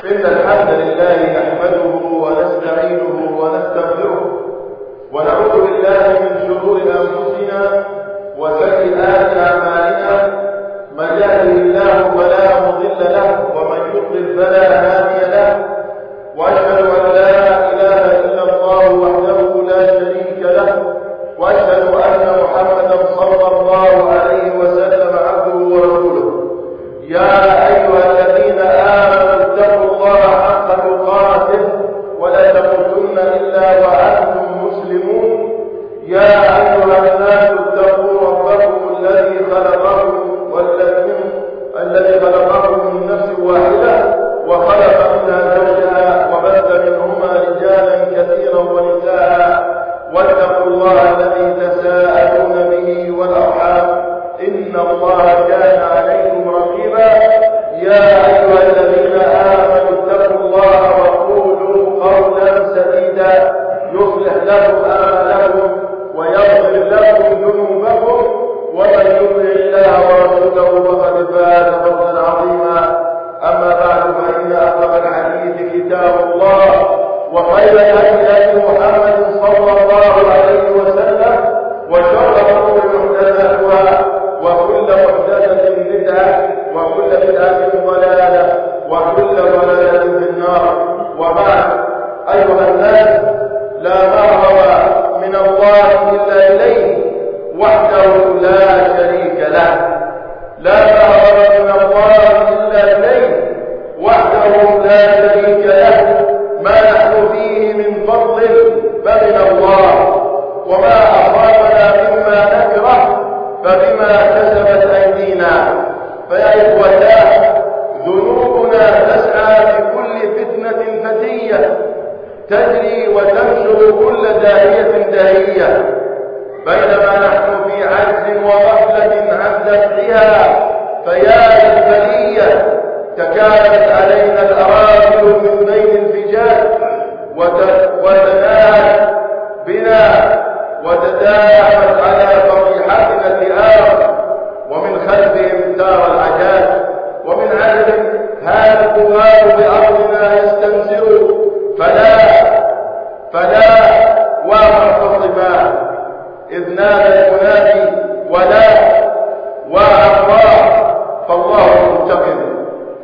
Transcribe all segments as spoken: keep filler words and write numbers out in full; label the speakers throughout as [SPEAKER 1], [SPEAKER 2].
[SPEAKER 1] إن الحمد لله نحمده ونستعينه ونستغفره ونعوذ بالله من شرور أنفسنا وسيئات أعمالنا. من يهده الله فلا مضل له ومن يضلل فلا هادي له، وأشهد أن لا إله إلا الله وحده لا شريك له، وأشهد أن محمدا صلى الله عليه وسلم عبده ورسوله. يا أيها الذين آمنوا اتقوا الله حق تقاته ولا تموتن إلا وأنتم مسلمون. يا أيها الناس اتقوا ربكم الذي خلقكم والذي الذي خلقكم من نفس واحدة وخلق منها زوجها وبث منهما رجالا كثيرا ونساء، واتقوا الله الذي تساءلون به والأرحام إن الله كان عليكم رقيبا. يا أيها الذين آمنوا اتقوا الله وقولوا قولا سديدا يصلح لكم أعمالكم ويغفر لكم ذنوبكم، ومن يطع الله ورسوله فقد فاز فوزا عظيما. أما بعد، فإن أصدق الحديث كتاب الله، وخير الهدي محمد صلى الله عليه وسلم، وشر الأمور محدثاتها، وكل محدثة بدعة، وكل بدعة ضلالة، وكل ضلالة في النار. وبعد، أيها الناس، لا مهرب من الله إلا إليه وحده لا شريك له. لا مهرب من الله إلا إليه وحده لا شريك له. ما نحن فيه من فضل فمن الله، وما أصابنا مما نكره فبما كسبت أيدينا. فيا إخوتاه، ذنوبنا تسعى في كل فتنة فتية، تجري وتنشر كل داهية داهية، بينما نحن في عجز وغفلة عن دفعها. فيا للبلية، تكالت علينا الأراضي من بين الفجاج وتناهت بنا وتداعمت على طريحتنا الذئاب، ومن خلفهم تار العجاج، ومن عدد هذا الطغاة بأرضنا يستنزر. فلا فلا ومعتصما إذ نادى المنادي ولا وأخبار، فالله منتقم.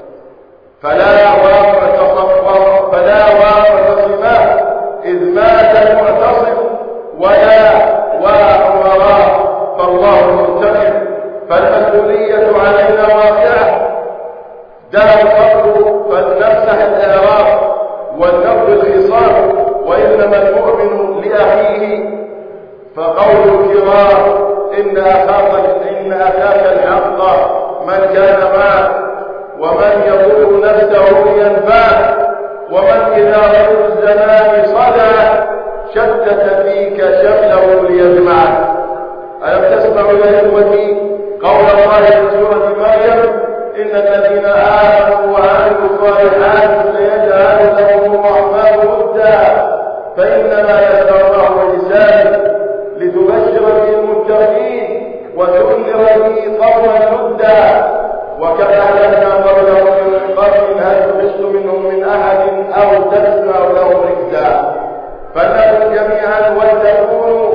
[SPEAKER 1] فلا ومعتصم فلا ومعتصما إذ مات المعتصم، ولا وأمراء، فالله منتقم. فالمسؤولية علينا واقعة. دار الفقر فلنمسح الإعراب ولنقضي الخصام، وإنما المؤمن لأخيه. فقول الكرام إن أخاك إن أخاك الحق من كان معك، ومن يضر نفسه لينفعه، ومن إذا رجل الزمان صدع شتت فيك شمله ليجمعه. ألم تسمعوا يا إخوتي قول الله في سورة مريم: إن الذين آمنوا وعملوا الصالحات سيجعل لهم الرحمن ودا، فإنما يسرناه بلسانك لتبشر به المتقين وتنذر به قوما لدا. وكم أهلكنا قبلهم من قرن هل تحس منهم من أحد أو تسمع لهم ركزا. فلنكن جميعا ولتكونوا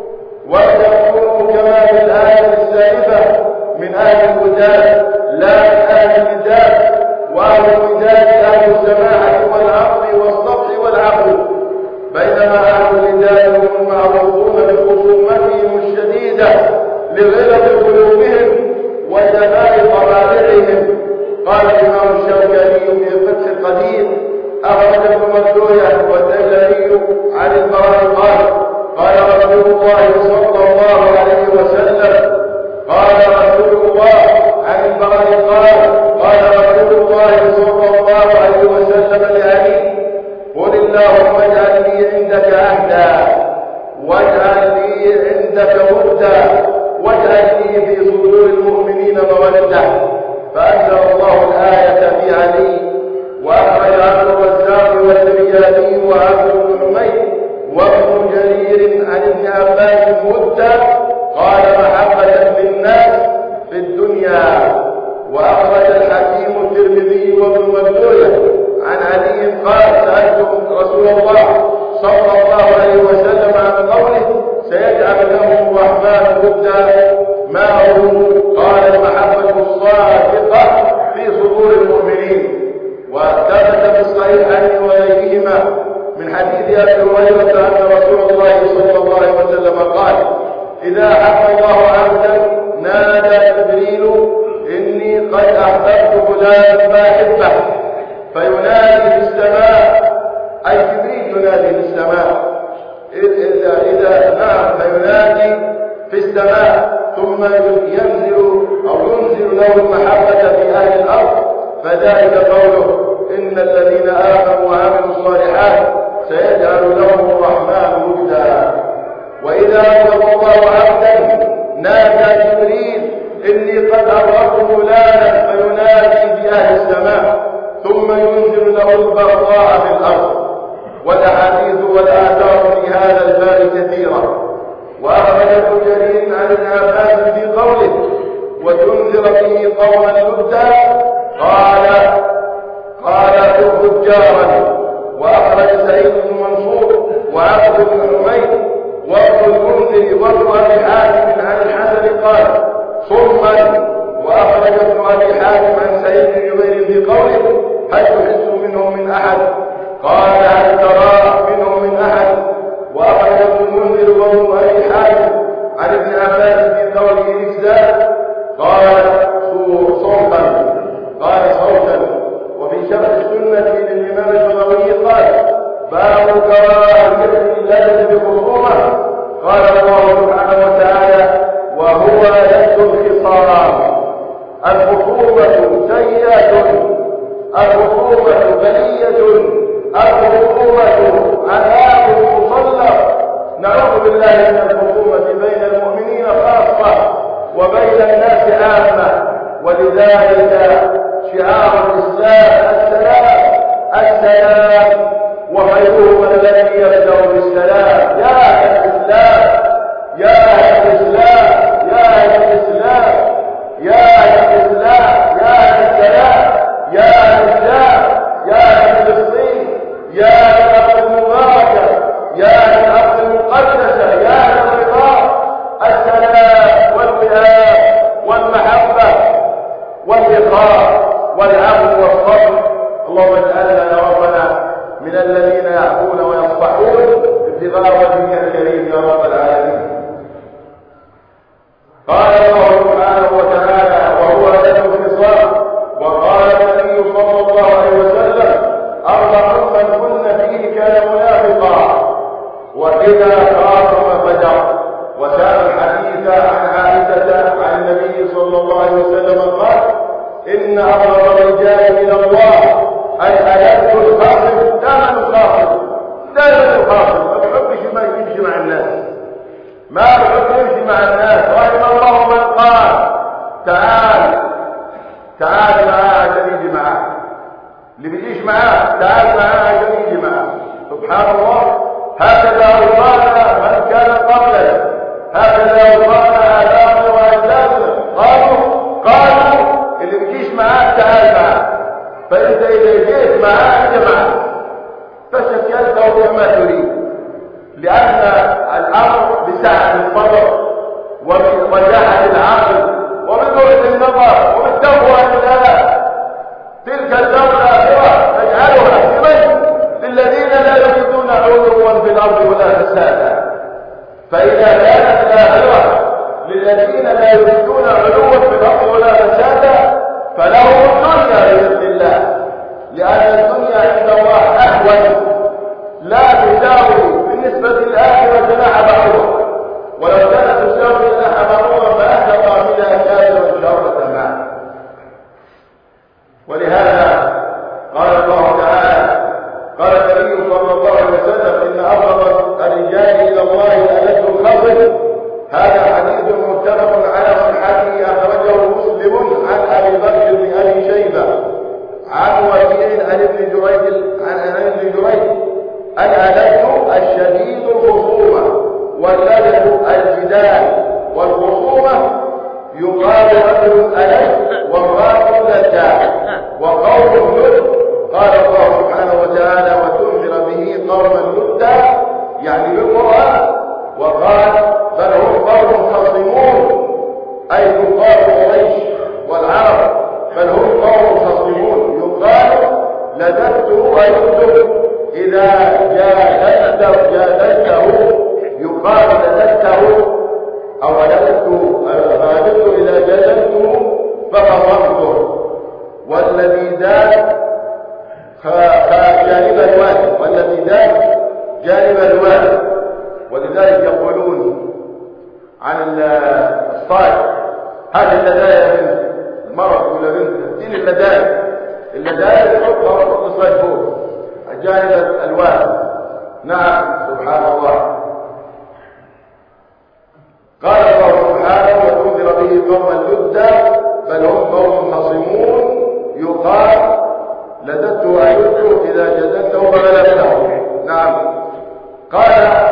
[SPEAKER 1] ولتكونوا كما في الآية السالفة من أهل الوداد لا من أهل الوداد. وأهل الوداد أهل السماحة والعقل والصبر والعقل، بينما أهل الوداد هم المعروفون بخصومتهم الشديدة لغلظ قلوبهم وجفاء طبائعهم. قال الإمام الشوكاني في الفتح القدير: أخرج ابن مردوية والدلالي عن البراء قال: قال رسول الله صلى الله عليه وسلم قال رسول الله عن البراء قال قال رسول الله صلى الله عليه وسلم لعلي: قل اللهم اجعل لي عندك عهدا، واجعل لي عندك ودا، واجعل لي في صدور المؤمنين مودة. فأنزل الله الآية في علي. وأخرج عنه الرزاق والزبياني وعبد بن حميد وابن جرير عن ابن عباس مدة قال: محبة للناس في الدنيا. وأخرج الحكيم الترمذي وابن مردوية عن صلى الله عليه وسلم عن قوله سيجعل لهم الرحمن ودا ما هو؟ قال المحبة الصادقة في صدور المؤمنين. وثبت في الصحيحين وغيرهما من حديث أبي هريرة أن رسول الله صلى الله عليه وسلم قال إذا أحب الله عبدا نادى جبريل إني قد أحببت فلانا ما أحبه فينادي في السماء، أي جبريل ينادي في السماء إذا إذا نعم فينادي في السماء ثم ينزل أو ينزل له المحبة في أهل الأرض، فذلك قوله إن الذين آمنوا وعملوا الصالحات سيجعل لهم الرحمن ودا. وإذا أبغض الله عبدا نادى جبريل إني قد أبغضت فلانا فينادي في أهل السماء ثم ينزل له البغضاء في الأرض. والأحاديث والآثار في هذا الباب كثيرة. وأخرج ابن جرير عن ابن عباس في قوله وتنذر به قوما لدا قال قال فجارا. وأخرج سعيد بن منصور وعبد بن حميد وابن المنذر وابن أبي حاتم عن الحسن قال صما. وأخرج ابن أبي حاتم عن سعيد بن جبير في قوله هل تحس منهم من أحد؟ قال هل ترى منهم من أحد؟ وأخرج ابن المنذر وابن أبي حاتم عن ابن عباس في قوله الإجزاء قال صوتا قال صوتا. وفي شرح السنة للإمام البغوي قال باب كراهة اللذة بخصومة. قال الله سبحانه وتعالى وهو لذ الخصام. الخصومة سيئة، الخصومة بلية، الخصومة عذاب مصلى. نعوذ بالله من الخصومة بين المؤمنين خاصة وبين الناس عامة. ولذلك شعار الإسلام السلام السلام وخيرهم الذي يبدأ بالسلام. يا أهل الإسلام يا أهل الإسلام يا أهل الإسلام يا أهل الإسلام يا أهل السلام يا أهل الإسلام يا أهل فلسطين يا أهل الأرض المباركة يا أهل الأرض المقدسة يا أهل الرضا السلام والوئام والمحبة والإخاء والعفو والصبر. اللهم اجعلنا يا ربنا من الذين يعفون ويصفحون ابتغاء وجهك الكريم يا رب العالمين. قال الله سبحانه وتعالى وهو لذ الخصام. وقال النبي صلى الله عليه وسلم أربع من كن فيه كان منافقا وإذا خاصم فجر. وسأل الحديث عن عائشة عن النبي صلى الله عليه وسلم قال إن أبغض الرجال إلى الله الألد الخاصم. دائما الخاصم دائما الخاصم ما بيحبش ما يمشي مع الناس، ما بيحب يمشي مع الناس. رحم الله من قال تعال تعال معاه عشان يجي معاه، اللي بيجيش معاه تعال معاه عشان يجي معاه. سبحان الله. هكذا أوصانا من كان قبلنا، هكذا أوصانا آباؤنا وأجدادنا. قالوا قالوا اللي بيجيش معاه تعال معاه، فإنت إذا جيت معاه أنت معاه فشكلته بما تريد، لأن الأمر بسعة الصبر وبرجاحة العقل وببعد النظر وبالتقوى لله. تلك الدار الآخرة تجعلها لمن؟ للذين لا يريدون علوا في الأرض ولا فسادا. فإذا كانت الآخرة للذين لا يريدون علوا في الأرض ولا فسادا فلهم الدنيا بإذن الله، لأن الدنيا عند الله أهون لا تساوي بالنسبة للآخرة جناح بعوضة، ولو كانت تساوي جناح بعوضة فأهدى قابلها كافرا شر تمام. ولهذا قال الله تعالى قال النبي صلى الله عليه وسلم إن أبغض الرجال إلى الله الألد الخصم. هذا حديث متفق على صحته أخرجه مسلم عن أبي بكر بن أبي شيبة عن وكيع عن ابن جريج عن ابن جريج الألد الشديد الخصومة واللذة الجدال. والخصومة يقال رجل ألد وامرأة لذة وقوم لد. قال الله سبحانه وتعالى وتنذر به قوما لدا لددته ويكتب إذا جادلته جادلته يقال لددته أو لددته غالبته إذا جادلته فقررته. والذي دان جانب الوالد والذي دان جانب الوالد. ولذلك يقولون عن الصالح هذه اللداية يا بنت المرض ولا بنت دين اللداية اللداية تحطها وتحط الصالح فوق جانب الوالد. نعم سبحان الله. قال الله سبحانه وتنذر به قوما لدا بل هم قوم خصمون يقال لددته أيده إذا جددته فغلبته. نعم. قال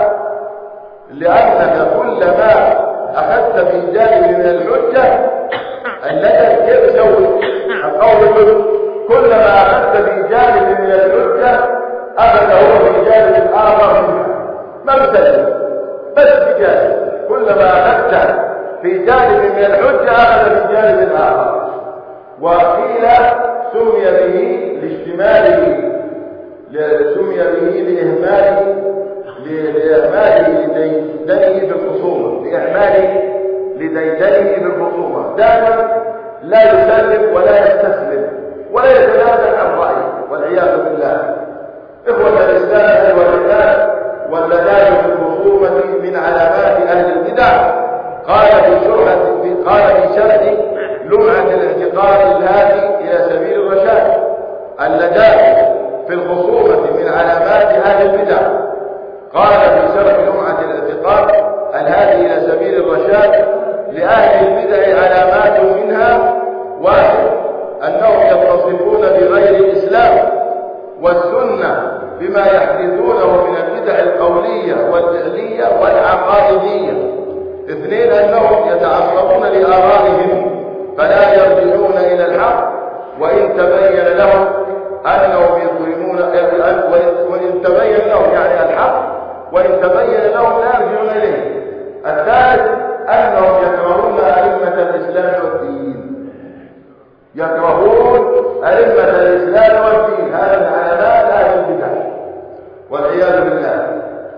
[SPEAKER 1] لأنك كلما أخذت في جانب من الحجة اللدد كيف تسوي القول كلما أخذت في جانب من الحجة أخذ هو في جانب آخر منها ما بتسلم بس في جانب. كلما أخذت في جانب من الحجة أخذ في جانب آخر. وقيل سمي به لاشتماله سمي به لإهماله لإهماله لديدنه في الخصومة لإهماله لديدنه في الخصومة. دائما لا يسلم ولا يستسلم ولا يتنازل عن رأيه والعياذ بالله. إخوة الإسلام والإسلام واللداد في الخصومة من علامات أهل البدع. قال في شرح قال في شرح لمعة الاعتقاد الهادي إلى سبيل الرشاد اللداد في الخصومة من علامات أهل البدع. قال في شرح لمعة الاعتقاد الهادي إلى سبيل الرشاد لأهل البدع علامات منها: واحد أنهم يتصفون بغير الإسلام والسنة بما يحدثونه من البدع القولية والفعلية والعقائدية. اثنين أنهم يتعصبون لآرائهم فلا يرجعون إلى الحق وإن تبين لهم أنهم يظلمون وإن تبين لهم يعني الحق وإن تبين لهم لا يرجعون إليه. الثالث أنهم يكرهون أئمة الإسلام والدين يكرهون أئمة الإسلام والدين. هذا من علامات أهل البدع والعياذ بالله.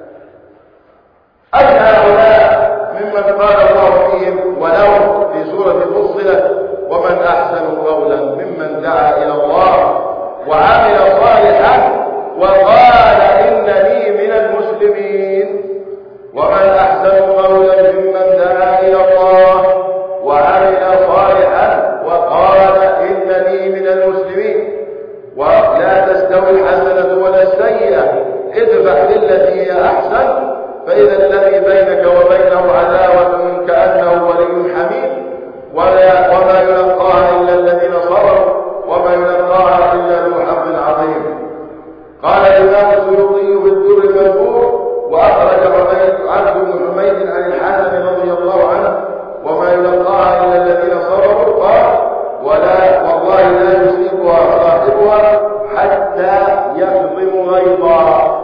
[SPEAKER 1] أي هؤلاء ممن قال الله فيهم ولو في سورة فصلت ومن أحسن قولا ممن دعا إلى الله وعمل صالحا وقال إنني من المسلمين. ومن أحسن قولا ممن دعا إلى الله وعمل صالحا وقال إنني من المسلمين. ولا تستوي الحسنة ولا السيئة ادفع بالتي هي أحسن فإذا الذي بينك وبينه عداوة كأنه ولي حميد وما يلقاها إلا الذين صبروا وما يلقاها إلا ذو حظ عظيم. قال الإمام السيوطي في الدر المنثور وأخرج عبد بن حميد عن الحسن رضي الله عنه وما يلقاها إلا الذين صبروا قال ولا والله لا يصيبها صاحبها حتى يكظم غيظا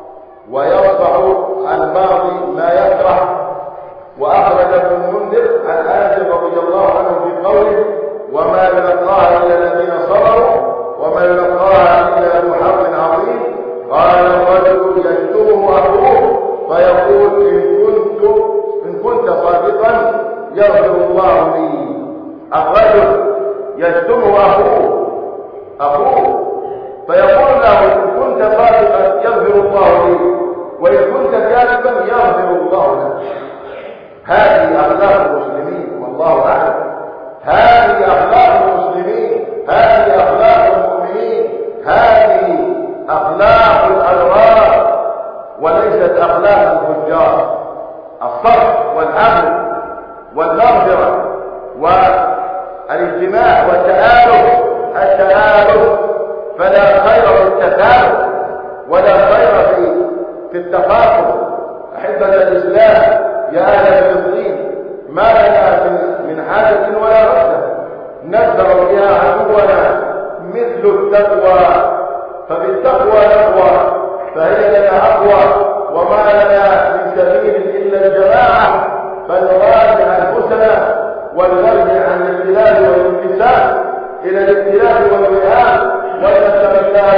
[SPEAKER 1] ويصفح عن بعض ما يكره. وأخرج ابن المنذر عن أنس رضي الله عنه في قوله وما يلقاها إلا الذين صبروا وما يلقاها إلا ذو حظ عظيم. قال الرجل يشتمه أخوه فيقول إن كنت إن كنت صادقا يغفر الله لي. الرجل يشتمه أخوه أخوه فيقول له إن كنت صادقا يغفر الله لي وإن كنت كاذبا يغفر الله لك. هذه أخلاق المسلمين والله أعلم. هذه أخلاق المسلمين هذه أخلاق المؤمنين هذه أخلاق الأبرار وليست أخلاق الفجار. الصبر والعفو والمغفرة والاجتماع والتآلف التآلف فلا خير في التثالث ولا خير في في التفاقم. أحبة الإسلام يا أهل فلسطين ما لنا من حاجة ولا رحمة نزرع بها عدونا مثل التقوى فبالتقوى نقوى فهي لنا أقوى وما لنا من سبيل إلا الجماعة فنراجع أنفسنا ونرجع عن الابتلاء والانكسار إلى الابتلاء والوئام ونسأل الله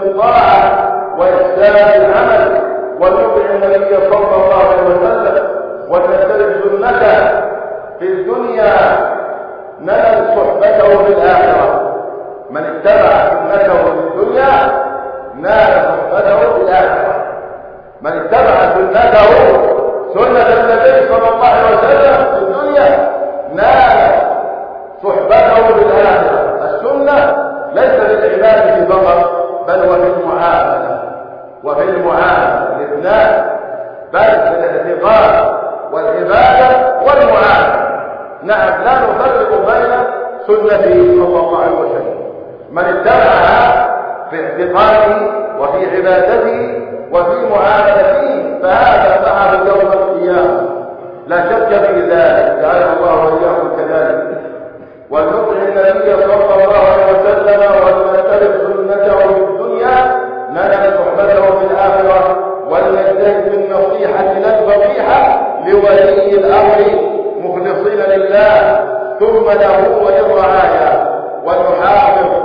[SPEAKER 1] بالطاعة وإحسان العمل ونطع النبي صلى الله عليه وسلم ونتبع سنته في الدنيا ننل صحبته في الآخرة. من اتبع سنته في الدنيا نال صحبته في الآخرة. من اتبع سنته سنة النبي صلى الله عليه وسلم في الدنيا نال صحبته في الآخرة. السنة ليس للعبادة فقط بل وفي المعاملة وفي المعاملة الاثنان، بل في الاعتقاد والعبادة والمعاملة. نعم، لا نفرق بين سنته صلى الله عليه وسلم. من اتبعها في اعتقاده وفي عبادته وفي معاملته فهذا معه يوم القيامة، لا شك في ذلك، جعل الله وإياكم كذلك. ونطع النبي صلى الله عليه وسلم ونتبع سنته في الدنيا ننال صحبته في الآخرة، ولنجتهد في النصيحة لا الفضيحة لولي الأمر مخلصين لله ثم له وللرعايا، ونحافظ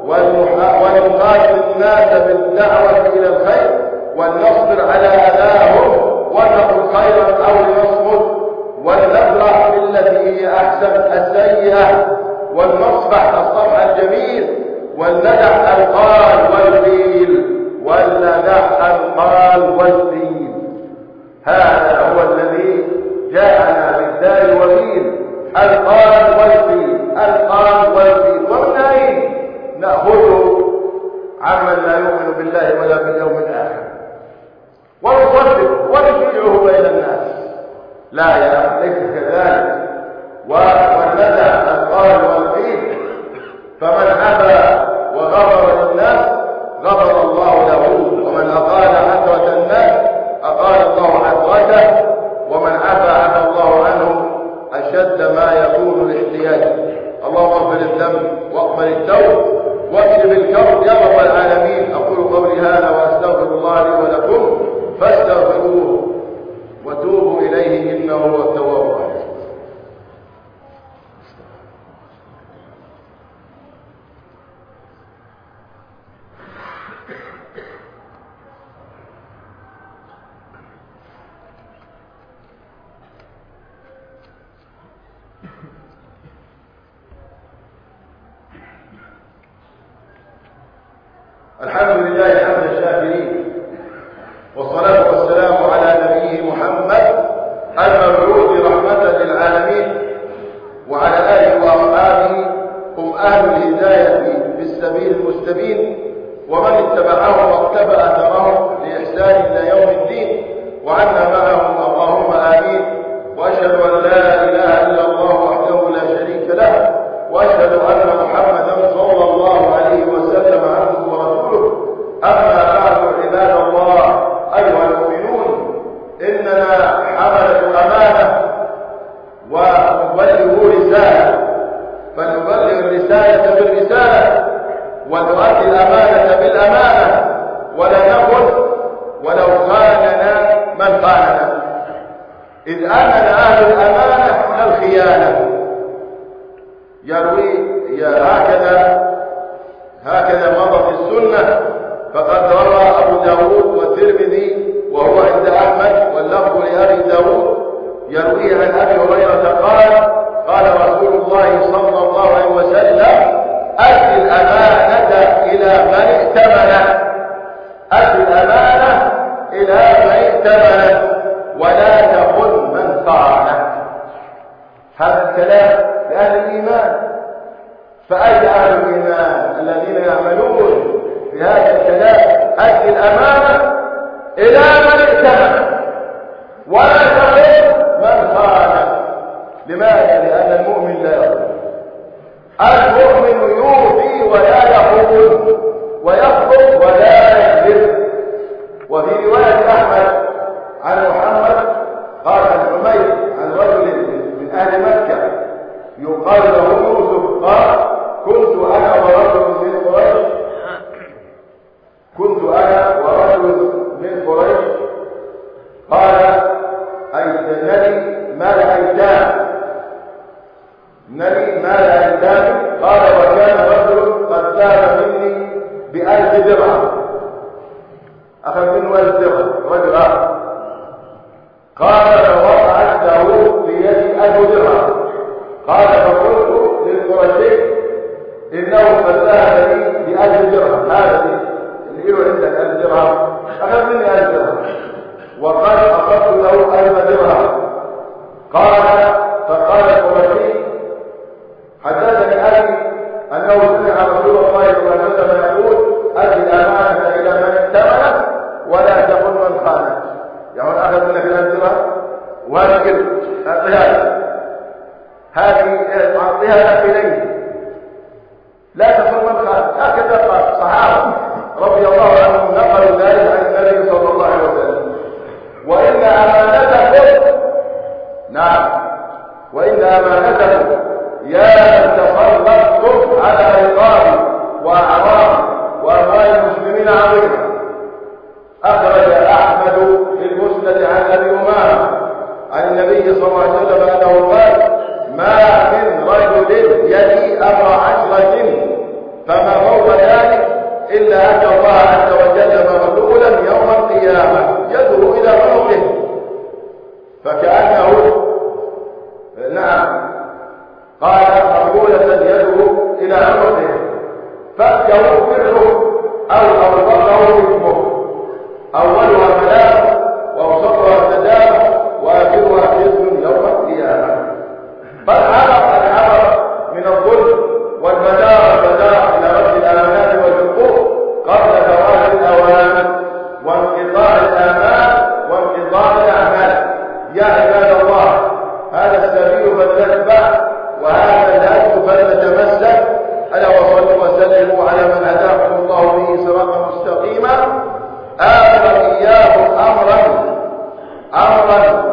[SPEAKER 1] ونقاتل الناس بالدعوة إلى الخير ولنصبر على أذاهم ونقل خيرا أو لنصمت ولنفرح بالتي هي أحسن السيئة ولنصفح الصفح الجميل ولندع القال والقيل ولندع القال والقيل. هذا هو الذي جاءنا بالدار والدين، القال والقيل القال والقيل. ومن أين نأخذه؟ عمن لا يؤمن بالله ولا باليوم الآخر ونصدقه ونشيعه بين الناس. لا يا ليس كذلك. وندع القال والقيل، فمن أبى وغفر للناس غفر الله له، ومن أقال عثرة الناس أقال الله عثرته، ومن عفى عفى الله عنه أشد ما يكون الاحتياج. اللهم اغفر الذنب واقبل التوب واكشف الكرب يا رب العالمين. أقول قولي هذا وأستغفر الله لي ولكم فاستغفروه وتوبوا إليه إنه هو التواب الرحيم. الحمد لله حمد الشاكرين، والصلاة والسلام على نبيه محمد المبعوث رحمة للعالمين وعلى آله وأصحابه هم أهل الهداية بالسبيل المستبين، ومن اتبعهم واقتفى أثرهم لإحسان إلى يوم الدين، وعنا معهم اللهم آمين. وأشهد أن لا إله إلا الله وحده لا شريك له، وأشهد أن محمدا صلى الله عليه وسلم عبده ورسوله. أما بعد عباد الله أيها المؤمنون، إننا حملة الأمانة ونبلغ رسالة، فنبلغ الرسالة بالرسالة ونؤدي الأمانة بالأمانة، ولا نقل ولو خاننا من خاننا، إذ أننا أهل الأمانة من الخيانة. يروي هكذا هكذا مضى في السنة، فقد روى أبو داود والترمذي وهو عند أحمد واللفظ لأبي داود، يرويه عن أبي هريرة قال قال رسول الله صلى الله عليه وسلم: أد الأمانة إلى من ائتمنه، أد الأمانة إلى من ائتمنه ولا تخن من خانك. هذا الكلام لأهل الإيمان، فأي أهل الإيمان الذين يعملون بهذا الكلام: أد الأمانة إلى من ائتمنه ولا تخن من خانك. لماذا؟ لأن المؤمن لا يخون، المؤمن يوفي ولا يخون، ويصدق ولا يكذب. وفي رواية أحمد عن محمد قال عن حميد عن رجل من أهل مكة يقال له يوسف قال: كنت أنا ورجل من قريش كنت أنا ورجل من قريش قال: أيتنني مال أيتام نني مال أيتام. قال: وكان رجل قد تاب مني بألف درهم أخذ منه ألف درهم رجل آخر. قال فوقعت له في يدي ألف درهم. قال فقلت للقرشي إنه قد ذهب لي بألف درهم، هذا اللي له عندك ألف درهم أخذ مني ألف درهم وقد أخذت له ألف درهم. قال فقال القرشي حدثني أبي أنه سمع رسول الله صلى الله عليه وسلم يقول أدي الأمانة إلى من ائتمنك ولا تخن من خانك. يعني أخذ منك الألف درهم وأنكر أعطيها هذه أعطيها إليه لا تخن من خانك. هكذا قال الصحابة رضي الله عنهم نقلوا ذلك عن النبي صلى الله عليه وسلم. وإن أمانتكم نعم وإن أمانتكم يا من تسلطتم على رقاب وأعراض وأموال المسلمين عظيمة. أخرج أحمد في المسند عن أبي أمامة عن النبي صلى الله عليه وسلم أنه قال ما من رجل يلي أمر عشرة فما فوق ذلك إلا أتى الله عز وجل مغلولا يوم القيامة يده إلى عنقه فكأنه نعم قال مغلولة يده إلى عنقه فأتيه بره أو أوصله اسمه أولها ملام وأوسطها ندامة وآخرها حزن يوم القيامة. فالحرم الحرم من الظلم والمدار المدار إلى رد الأمانات والحقوق قبل زوال الأوان وانقطاع الآمال وانقطاع الأعمال. يا عباد الله هذا السبيل فلنتبع وهذا الهدي فلنتمسك. ألا وصلوا وسلموا على من هداكم الله به صراطا مستقيما. آمر إياكم أمرا أمرا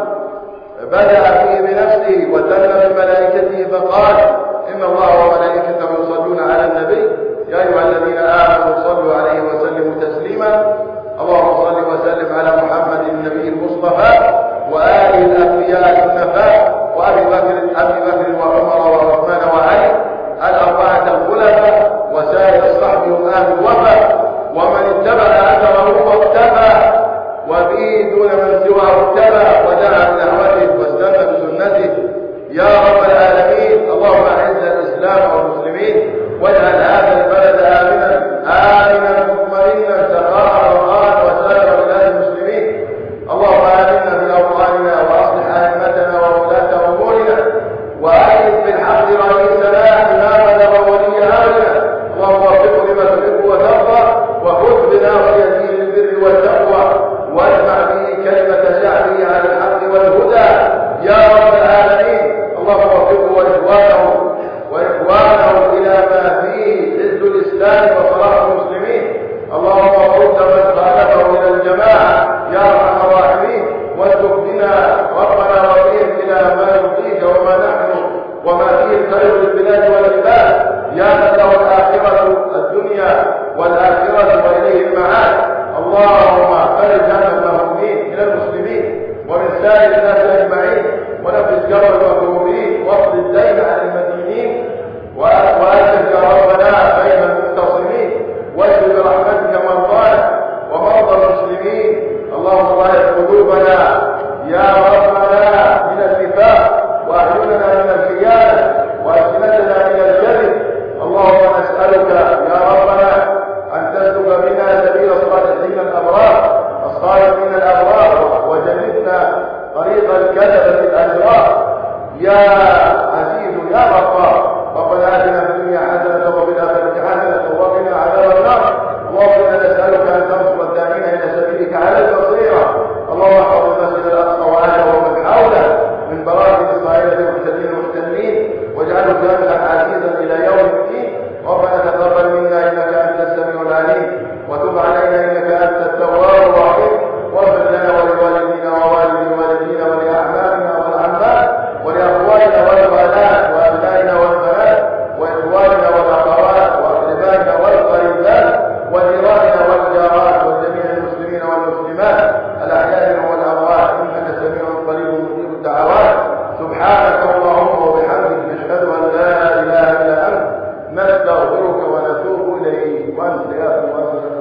[SPEAKER 1] بدأ فيه بنفسه وثنى بملائكته فقال إن الله وملائكته يصلون على النبي يا أيها الذين آمنوا صلوا عليه وسلموا تسليما. اللهم صل وسلم على محمد النبي المصطفى وآله الأنبياء الحنفاء وأبي بكر أبي بكر وعمر وعثمان وعلي الأربعة الخلفاء وسائر الصحب وآل الوفا ومن اتبع أثره واقتفى وبه دون من سواه اتبع ودعا بدعوته واستنى بسنته يا رب العالمين. اللهم أعز الإسلام والمسلمين واجعل هذا البلد آمنا آمنا مطمئنا سخاء رخاء وسائر بلاد المسلمين. اللهم آمنا في أوطاننا وأصلح أئمتنا وولاة أمورنا وأيد بالحق رئيسنا إمامنا وولي أمرنا. اللهم وفقه لما تحب وترضى وخذ بناصيته للبر والتقوى واجمع به كلمة شعبه على الحق والهدى يا رب العالمين. اللهم وفقه وإخوانه وإخوانه إلى ما فيه عز الإسلام وصلاح المسلمين. اللهم رد من خالفه إلى الجماعة يا أرحم الراحمين واترك بنا ربنا وفيهم إلى ما يرضيك وما نحن وما فيه الخير للبلاد والعباد يا من له الآخرة الدنيا والآخرة وإليه المعاد. اللهم فرج هم المهمومين من المسلمين ومن سائر الناس أجمعين ونفذ كرب المكروبين واقض الدين عن المدينين وألف يا ربنا بين المختصمين واشف برحمتك مرضانا ومرضى المسلمين. اللهم طهر قلوبنا يا ربنا من النفاق وأعيننا من الخيانة وألسنتنا من الكذب. اللهم نسألك يا ربنا أن تسلك بنا سبيل الصالحين الأبرار الصالحين الأبرار وجنبنا طريق الكذبة الأشرار يا عزيز يا غفار. ربنا آتنا في الدنيا حسنة وفي الآخرة حسنة وقنا عذاب النار. اللهم إنا نسألك أن تنصر الداعين إلى سبيلك على البصيرة. اللهم احفظ المسجد الأقصى وأهله ومن حوله من براءة الصائلة المحتلين المحتلين واجعله جامعا عزيزا إلى يوم الدين. ربنا تقبل منا إنك أنت السميع العليم وتب علينا إنك أنت التواب الرحيم واغفر لنا ولوالدينا ووالدي والدينا ولأعمامنا والأعمام ولأخواننا والبنات وأبنائنا والبنات وإخواننا والأخوات وأقربائنا والقريبات وجيراننا والجارات وجميع المسلمين والمسلمات الأحياء والأموات إنك سميع قريب مجيب الدعوات. سبحانك اللهم وبحمدك نشهد أن لا إله إلا أنت نستغفرك ونتوب إليك وأنت يا أخي